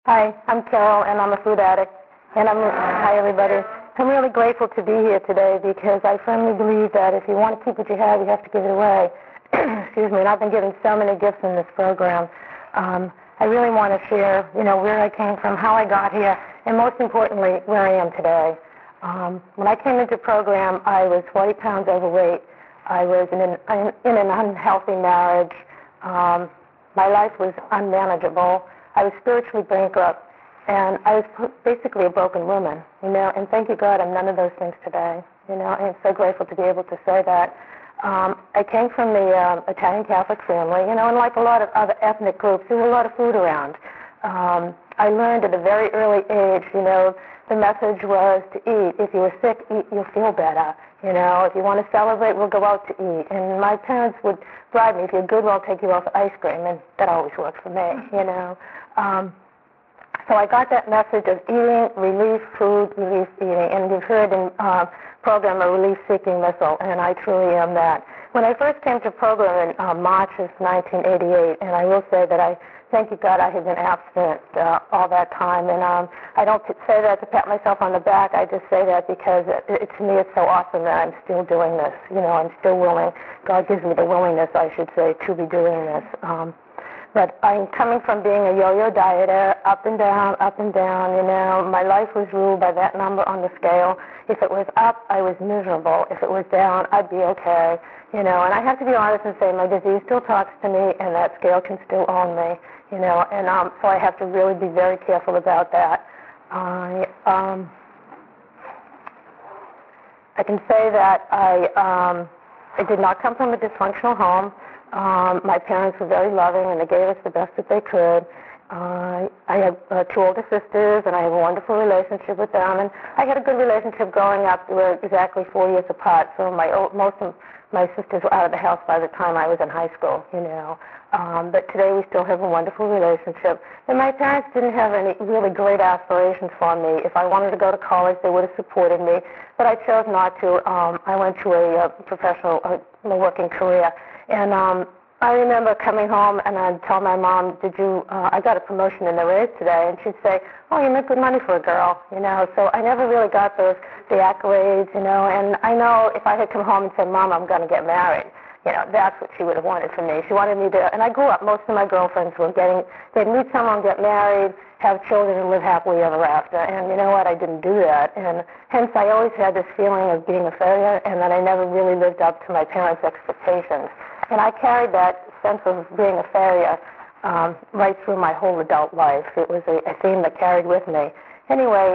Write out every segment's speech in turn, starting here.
Hi, I'm Carol, and I'm a food addict. Hi, everybody. I'm really grateful to be here today because I firmly believe that if you want to keep what you have, you have to give it away. Excuse me. And I've been given so many gifts in this program. I really want to share, where I came from, how I got here, and most importantly, where I am today. When I came into the program, I was 40 pounds overweight. I was in an unhealthy marriage. My life was unmanageable. I was spiritually bankrupt, and I was basically a broken woman, and thank you, God, I'm none of those things today, and I'm so grateful to be able to say that. I came from the Italian Catholic family, and like a lot of other ethnic groups, there was a lot of food around. I learned at a very early age, the message was to eat. If you were sick, eat, you'll feel better. If you want to celebrate, we'll go out to eat. And my parents would bribe me, if you're good, we'll take you out for ice cream, and that always worked for me, So I got that message of eating, relief, food, relief, eating. And you've heard in program a relief-seeking missile, and I truly am that. When I first came to program in March of 1988, and I will say that I thank you, God, I had been abstinent all that time. And I don't say that to pat myself on the back. I just say that because to me it's so awesome that I'm still doing this. I'm still willing. God gives me the willingness, I should say, to be doing this. But I'm coming from being a yo-yo dieter, up and down, up and down. My life was ruled by that number on the scale. If it was up, I was miserable. If it was down, I'd be okay. And I have to be honest and say my disease still talks to me, and that scale can still own me. And so I have to really be very careful about that. I can say that I did not come from a dysfunctional home. My parents were very loving, and they gave us the best that they could. I have two older sisters, and I have a wonderful relationship with them. And I had a good relationship growing up. We were exactly 4 years apart, so most of my sisters were out of the house by the time I was in high school, But today we still have a wonderful relationship. And my parents didn't have any really great aspirations for me. If I wanted to go to college, they would have supported me. But I chose not to. I went to a professional working career. And I remember coming home and I'd tell my mom, I got a promotion in the raise today. And she'd say, oh, you make good money for a girl, So I never really got the accolades, And I know if I had come home and said, Mom, I'm going to get married, that's what she would have wanted from me. She wanted me to, and I grew up, most of my girlfriends were they'd meet someone, get married, have children, and live happily ever after. And you know what? I didn't do that. And hence I always had this feeling of being a failure and that I never really lived up to my parents' expectations. And I carried that sense of being a failure right through my whole adult life. It was a theme that carried with me. Anyway,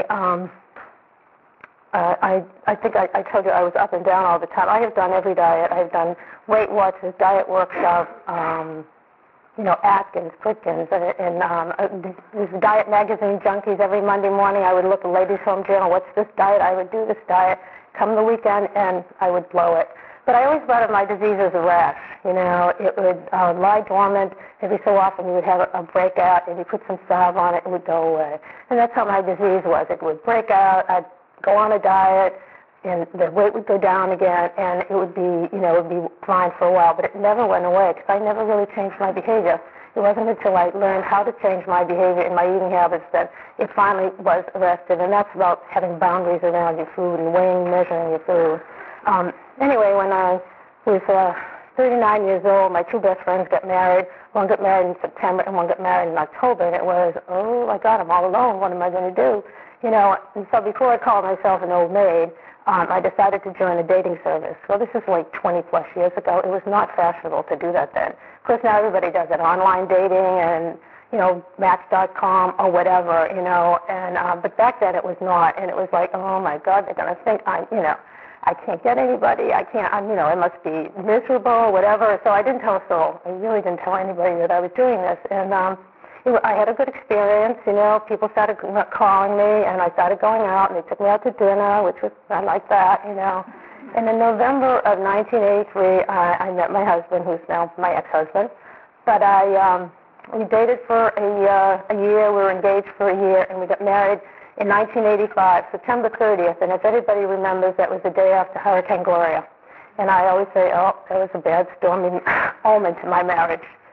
I think I told you I was up and down all the time. I have done every diet. I've done Weight Watchers, Diet Workshop, Atkins, Pritkins, and these diet magazine junkies. Every Monday morning I would look at Ladies Home Journal, what's this diet? I would do this diet. Come the weekend, and I would blow it. But I always thought of my disease as a rash. It would lie dormant. Every so often you would have a breakout, and you put some salve on it, it would go away. And that's how my disease was. It would break out. I'd go on a diet, and the weight would go down again, and it would be, it would be fine for a while. But it never went away because I never really changed my behavior. It wasn't until I learned how to change my behavior and my eating habits that it finally was arrested. And that's about having boundaries around your food and weighing, measuring your food. Anyway, when I was 39 years old, my two best friends got married. One got married in September and one got married in October. And it was, oh, my God, I'm all alone. What am I going to do? And so before I called myself an old maid, I decided to join a dating service. Well, this is like 20-plus years ago. It was not fashionable to do that then. Of course, now everybody does it, online dating and, Match.com or whatever, and but back then it was not. And it was like, oh, my God, they're going to think I can't get anybody. I can't, it must be miserable, whatever. So I didn't tell a soul. I really didn't tell anybody that I was doing this. And I had a good experience. People started calling me, and I started going out, and they took me out to dinner, which was, I like that, And in November of 1983, I met my husband, who's now my ex-husband. But we dated for a year. We were engaged for a year, and we got married in 1985, September 30th, and if anybody remembers, that was the day after Hurricane Gloria. And I always say, oh, that was a bad stormy omen to my marriage.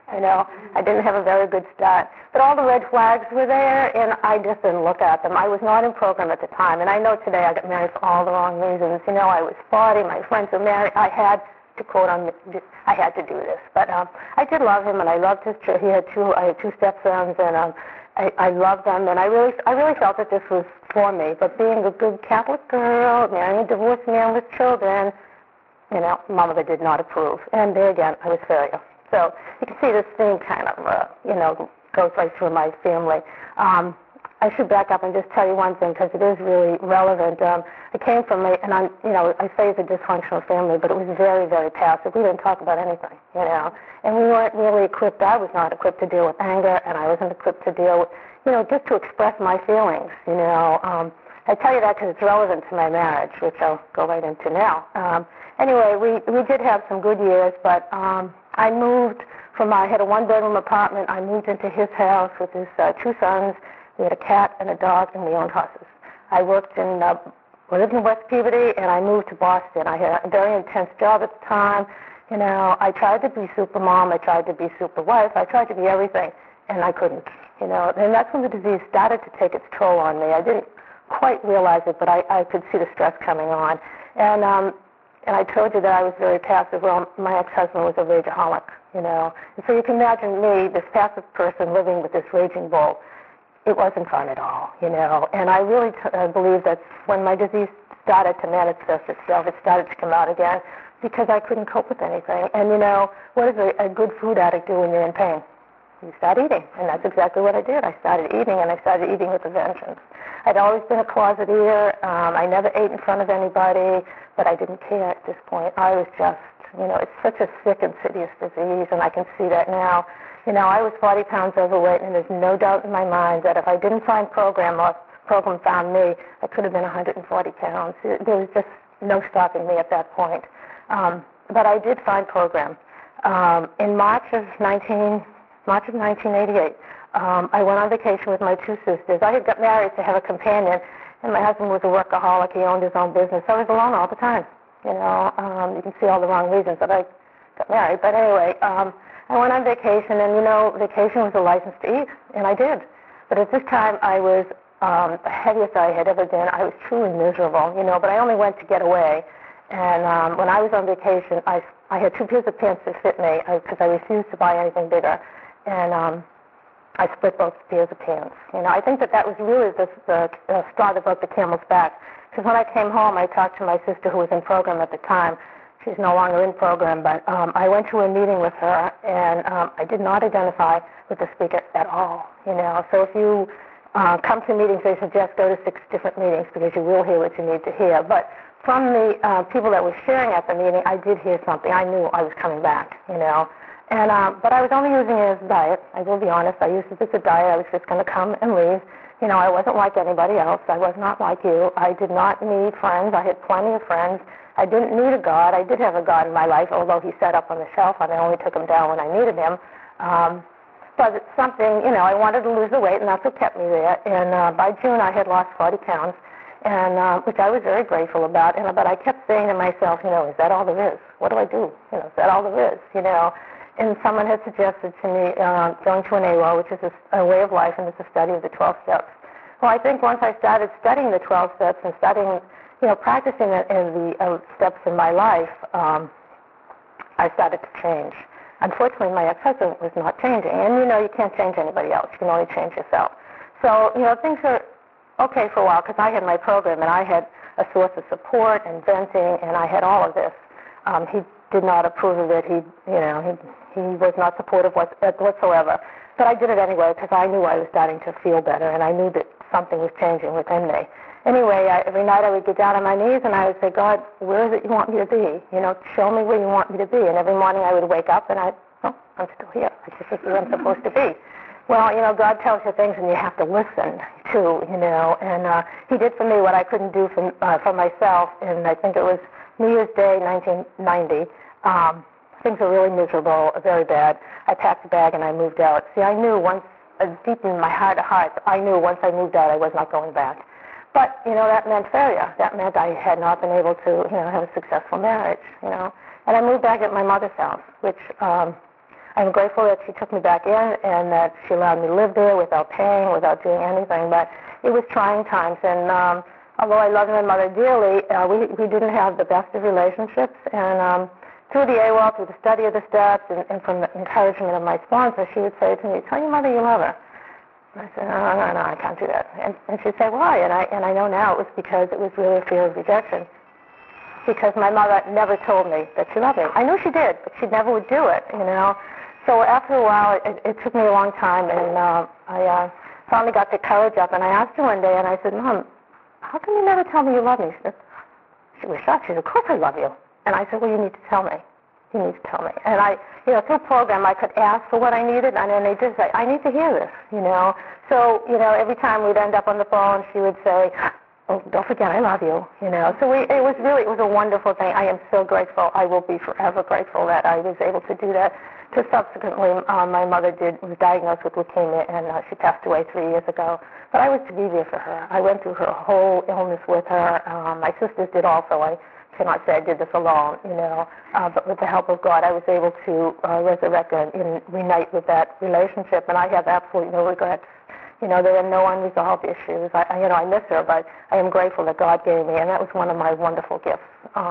You know, I didn't have a very good start. But all the red flags were there, and I just didn't look at them. I was not in program at the time, and I know today I got married for all the wrong reasons. You know, I was 40, my friends were married. I had to quote on, I had to do this. But I did love him, and I loved his children. I had two stepsons, and I loved them, and I really felt that this was for me. But being a good Catholic girl, marrying a divorced man with children, you know, my mother did not approve. And there again, I was failure. So you can see this theme kind of, you know, goes right through my family. I should back up and just tell you one thing because it is really relevant. I came from I say it's a dysfunctional family, but it was very, very passive. We didn't talk about anything, you know, and we weren't really equipped. I was not equipped to deal with anger, and I wasn't equipped to deal with, you know, just to express my feelings, you know. I tell you that because it's relevant to my marriage, which I'll go right into now. Anyway, we did have some good years, but I moved I had a one-bedroom apartment. I moved into his house with his two sons. We had a cat and a dog, and we owned horses. I lived in West Peabody, and I moved to Boston. I had a very intense job at the time. You know, I tried to be super mom. I tried to be super wife. I tried to be everything, and I couldn't. You know, and that's when the disease started to take its toll on me. I didn't quite realize it, but I could see the stress coming on. And I told you that I was very passive. Well, my ex-husband was a rageaholic, you know. And so you can imagine me, this passive person, living with this raging bull. It wasn't fun at all, you know. And I really believe that when my disease started to manifest itself, it started to come out again because I couldn't cope with anything. And, you know, what does a good food addict do when you're in pain? You start eating, and that's exactly what I did. I started eating, and I started eating with a vengeance. I'd always been a closet eater. I never ate in front of anybody, but I didn't care at this point. I was just, you know, it's such a sick, insidious disease, and I can see that now. You know, I was 40 pounds overweight, and there's no doubt in my mind that if I didn't find program or program found me, I could have been 140 pounds. There was just no stopping me at that point. But I did find program. In March of 1988, I went on vacation with my two sisters. I had got married to have a companion, and my husband was a workaholic. He owned his own business. I was alone all the time. You know, you can see all the wrong reasons that I got married. But anyway, I went on vacation, and, you know, vacation was a license to eat, and I did. But at this time, I was the heaviest I had ever been. I was truly miserable, you know, but I only went to get away. And when I was on vacation, I had two pairs of pants that fit me because I refused to buy anything bigger. And I split both pairs of pants. You know, I think that was really the straw that broke the camel's back. Because when I came home, I talked to my sister who was in program at the time. She's no longer in program, but I went to a meeting with her, and I did not identify with the speaker at all. You know, so if you come to meetings, they suggest go to 6 different meetings because you will hear what you need to hear. But from the people that were sharing at the meeting, I did hear something. I knew I was coming back. You know. And but I was only using it as a diet. I will be honest. I used it as a diet. I was just going to come and leave. You know, I wasn't like anybody else. I was not like you. I did not need friends. I had plenty of friends. I didn't need a God. I did have a God in my life, although he sat up on the shelf, and I only took him down when I needed him. But it's something, you know, I wanted to lose the weight, and that's what kept me there. And by June, I had lost 40 pounds, and which I was very grateful about. But I kept saying to myself, you know, is that all there is? What do I do? You know, is that all there is? You know. And someone had suggested to me going to an AWOL, which is a way of life, and it's a study of the 12 steps. Well, I think once I started studying the 12 steps and studying, you know, practicing it in the steps in my life, I started to change. Unfortunately, my ex-husband was not changing. And, you know, you can't change anybody else. You can only change yourself. So, you know, things are okay for a while because I had my program, and I had a source of support and venting, and I had all of this. He did not approve of it. He was not supportive whatsoever. But I did it anyway because I knew I was starting to feel better, and I knew that something was changing within me. Anyway, every night I would get down on my knees, and I would say, God, where is it you want me to be? You know, show me where you want me to be. And every morning I would wake up, and I'm still here. This is where I'm supposed to be. Well, you know, God tells you things, and you have to listen to, you know. And he did for me what I couldn't do for myself, and I think it was New Year's Day, 1990. Things were really miserable, very bad. I packed a bag and I moved out. See, I knew deep in my heart of hearts, I knew once I moved out I was not going back. But, you know, that meant failure. That meant I had not been able to, you know, have a successful marriage, you know. And I moved back at my mother's house, which I'm grateful that she took me back in and that she allowed me to live there without paying, without doing anything. But it was trying times, and although I loved my mother dearly, we didn't have the best of relationships. And through the AWOL, through the study of the steps, and from the encouragement of my sponsor, she would say to me, "Tell your mother you love her." I said, no, I can't do that. And she'd say, "Why?" And I know now it was because it was really a fear of rejection. Because my mother never told me that she loved me. I knew she did, but she never would do it, So after a while, it took me a long time, and I finally got the courage up, and I asked her one day, and I said, "Mom, how come you never tell me you love me?" She was shocked. She said, "Of course I love you." And I said, "Well, you need to tell me. You need to tell me." And through program, I could ask for what I needed, and then they just say, "I need to hear this," So, every time we'd end up on the phone, she would say, "Oh, don't forget, I love you," So it was a wonderful thing. I am so grateful. I will be forever grateful that I was able to do that. To subsequently, my mother was diagnosed with leukemia, and she passed away 3 years ago. But I was to be there for her. I went through her whole illness with her. My sisters did also. I cannot say I did this alone, but with the help of God, I was able to resurrect and reunite with that relationship, and I have absolutely no regrets. There are no unresolved issues. I miss her, but I am grateful that God gave me, and that was one of my wonderful gifts.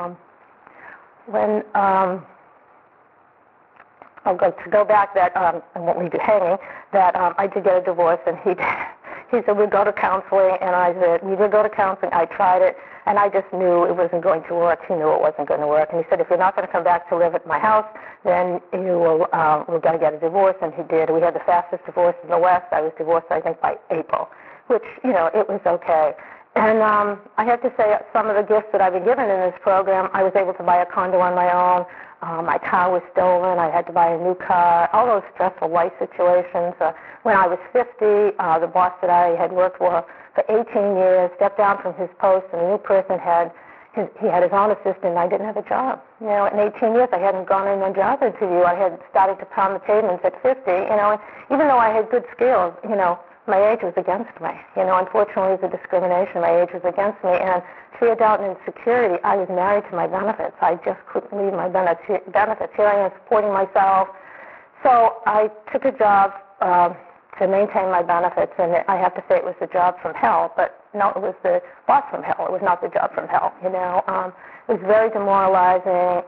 To go back, that I won't leave you hanging, that I did get a divorce, and he said we'd go to counseling, and I said we did go to counseling. I tried it, and I just knew it wasn't going to work. He knew it wasn't going to work, and he said, "If you're not going to come back to live at my house, then we're going to get a divorce." And he did. We had the fastest divorce in the West. I was divorced, I think, by April, which it was okay. And I have to say, some of the gifts that I've been given in this program, I was able to buy a condo on my own. My car was stolen. I had to buy a new car. All those stressful life situations. When I was 50, the boss that I had worked for 18 years stepped down from his post, and the new person had his own assistant, and I didn't have a job. In 18 years, I hadn't gone in a job interview. I had started to pound the pavements at 50. And even though I had good skills, my age was against me. Unfortunately, the discrimination, my age was against me. And fear, doubt, and insecurity, I was married to my benefits. I just couldn't leave my benefits. Here I am supporting myself. So I took a job to maintain my benefits, and I have to say it was the job from hell, but no, it was the boss from hell. It was not the job from hell, It was very demoralizing,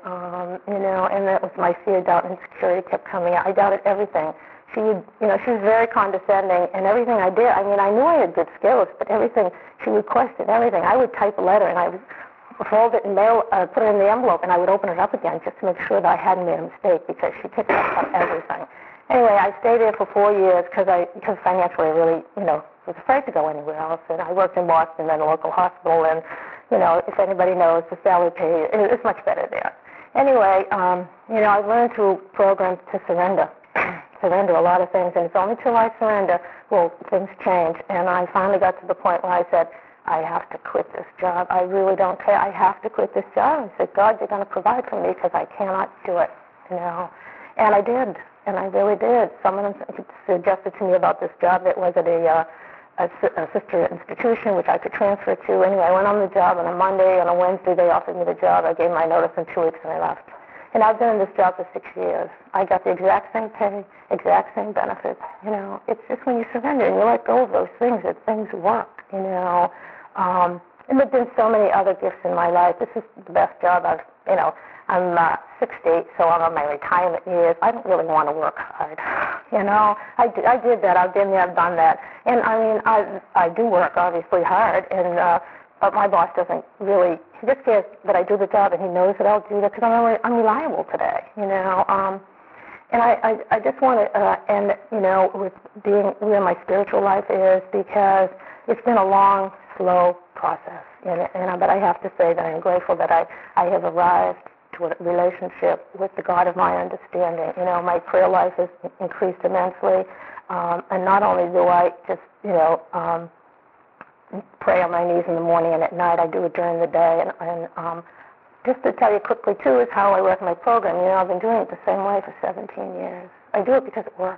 and it was my fear, doubt, and insecurity kept coming out. I doubted everything. She was very condescending, and everything I did, I knew I had good skills, but everything, she would question everything. I would type a letter, and I would fold it and put it in the envelope, and I would open it up again just to make sure that I hadn't made a mistake, because she picked up on everything. Anyway, I stayed there for 4 years because financially I really, was afraid to go anywhere else. And I worked in Boston at a local hospital, and, if anybody knows, the salary pay is much better there. Anyway, I learned through programs to surrender a lot of things, and it's only till I surrender will things change. And I finally got to the point where I said, I have to quit this job. I really don't care. I have to quit this job. I said, God, you're going to provide for me because I cannot do it, And I did. And I really did. Someone suggested to me about this job that was at a sister institution, which I could transfer to. Anyway, I went on the job on a Monday. On a Wednesday, they offered me the job. I gave my notice in 2 weeks, and I left. And I've been in this job for 6 years. I got the exact same pay, exact same benefits. It's just when you surrender and you let go of those things that things work, And there have been so many other gifts in my life. This is the best job I'm 60, so I'm on my retirement years. I don't really want to work hard. I did that. I've been there. I've done that. And I do work obviously hard, and but my boss doesn't really. He just cares that I do the job, and he knows that I'll do that because I'm reliable today. And I just want to end, with being where my spiritual life is, because it's been a long, slow process. But I have to say that I'm grateful that I have arrived to a relationship with the God of my understanding. My prayer life has increased immensely, and not only do I just, pray on my knees in the morning and at night, I do it during the day. And just to tell you quickly, too, is how I work my program. I've been doing it the same way for 17 years. I do it because it works.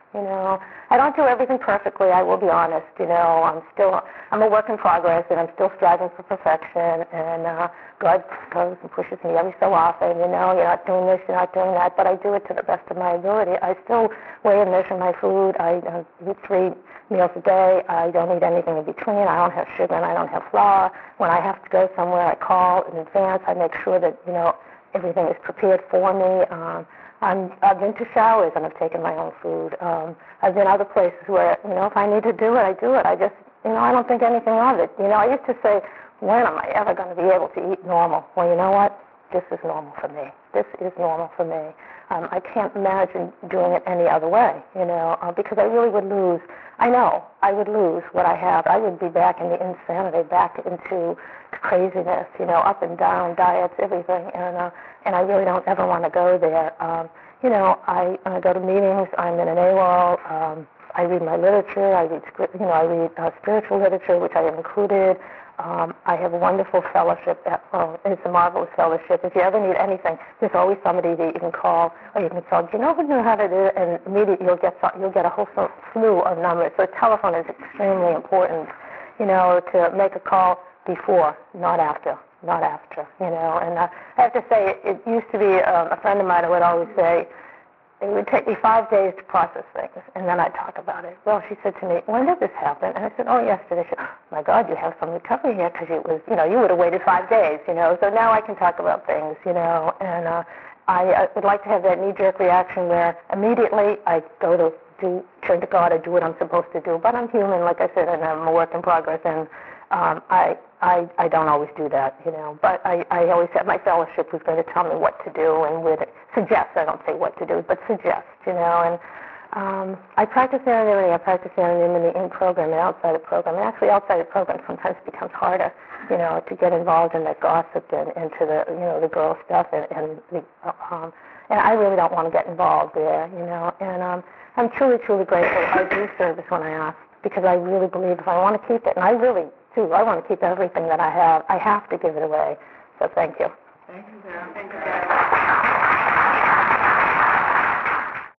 You know, I don't do everything perfectly. I will be honest. You know, I'm a work in progress, and I'm still striving for perfection. And God goes and pushes me every so often. You know, you're not doing this, you're not doing that, but I do it to the best of my ability. I still weigh and measure my food. I eat 3 meals a day. I don't eat anything in between. I don't have sugar and I don't have flour. When I have to go somewhere, I call in advance. I make sure that, you know, everything is prepared for me. I've been to showers and I've taken my own food. I've been other places where, you know, if I need to do it, I do it. I just, you know, I don't think anything of it. You know, I used to say, when am I ever going to be able to eat normal? Well, you know what? This is normal for me. This is normal for me. I can't imagine doing it any other way, you know, because I really would lose. I know I would lose what I have. I would be back in the insanity, back into craziness, you know, up and down, diets, everything, and I really don't ever want to go there. You know, I go to meetings. I'm in an AWOL. I read my literature. I read spiritual literature, which I have included. I have a wonderful fellowship. It's a marvelous fellowship. If you ever need anything, there's always somebody that you can call, or you can tell, do you know who knew how to do it? And immediately you'll get a whole slew of numbers. So telephone is extremely important, you know, to make a call before, not after, you know. And I have to say, it used to be a friend of mine who would always say, it would take me 5 days to process things, and then I'd talk about it. Well, she said to me, when did this happen? And I said, oh, yesterday. She said, oh, my God, you have some recovery here, because it was, you know, you would have waited 5 days, you know. So now I can talk about things, you know, and I would like to have that knee-jerk reaction where immediately I go to turn to God, I do what I'm supposed to do. But I'm human, like I said, and I'm a work in progress, and I don't always do that, you know, but I always have my fellowship who's going to tell me what to do and where to suggest. I don't say what to do, but suggest, you know. And I practice anonymity. I practice anonymity in program and outside the program. And actually, outside the program sometimes becomes harder, you know, to get involved in the gossip and into the, you know, the girl stuff and I really don't want to get involved there, you know. And I'm truly, truly grateful. I do service when I ask, because I really believe if I want to keep it, and I really do, I want to keep everything that I have to give it away. So thank you. Thank you, Sarah. Thank you, Sarah.